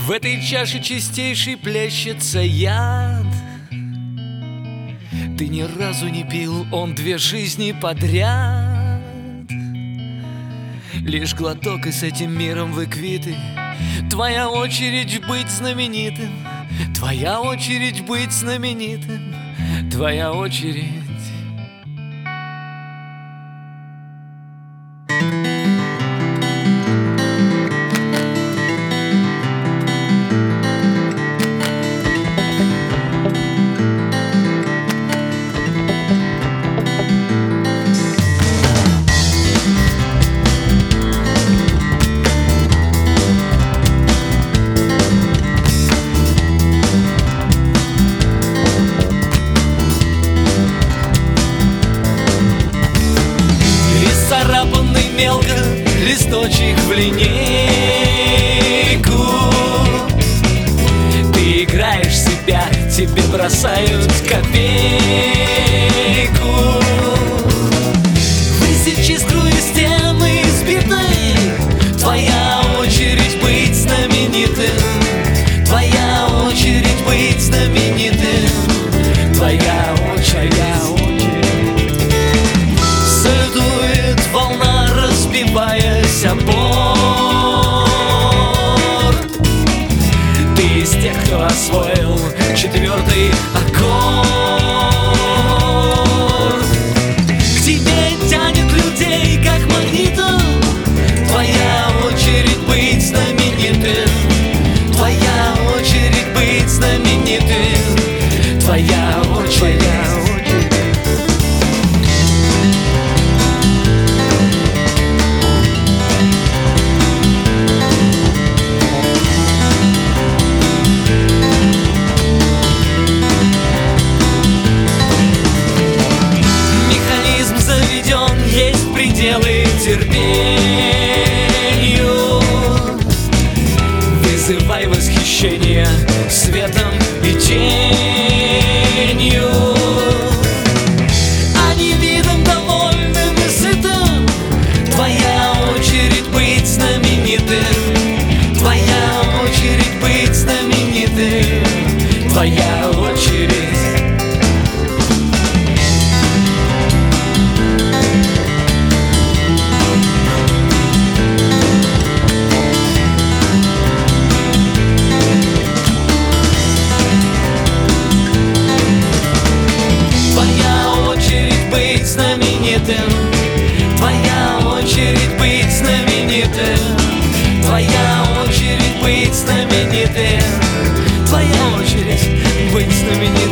В этой чаше чистейшей плещется яд. Ты ни разу не пил, он 2 жизни подряд. Лишь глоток, и с этим миром вы квиты. Твоя очередь быть знаменитым. Твоя очередь быть знаменитым. Твоя очередь. Царапанный мелко листочек в линейку. Ты играешь себя, тебе бросают копейку. Высечи струю стены избитой. Твоя очередь быть знаменитым. Твоя очередь быть знаменитым. Твоя очередь. Волна, разбиваясь о борт. Ты из тех, кто освоил 4-й аккорд. К тебе тянет людей, как магнитом. Твоя очередь быть знаменитым. Твоя очередь быть знаменитым. Твоя очередь. Пределы терпению. Вызывай восхищение светом и тенью. Они видом довольным и сытым. Твоя очередь быть знаменитым. Твоя очередь быть знаменитым. Твоя очередь. Знаменитым. Твоя очередь быть знаменитым. Твоя очередь быть знаменитым. Твоя очередь быть знаменитым.